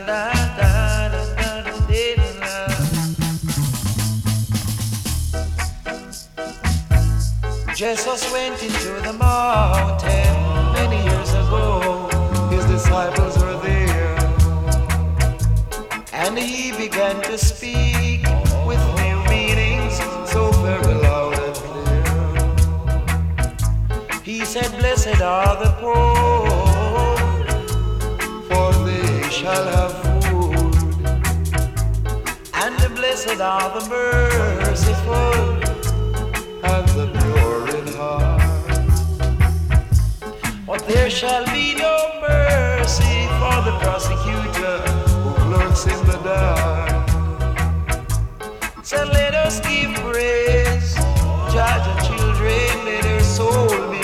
Jesus went into the mountain many years ago. His disciples were there, and he began to speak with new meanings, so very loud and clear. He said, "Blessed are the poor, for they shall have food, and blessed are the merciful, and the pure in heart. But there shall be no mercy for the prosecutor who lurks in the dark." So let us give praise, judge the children, let their soul be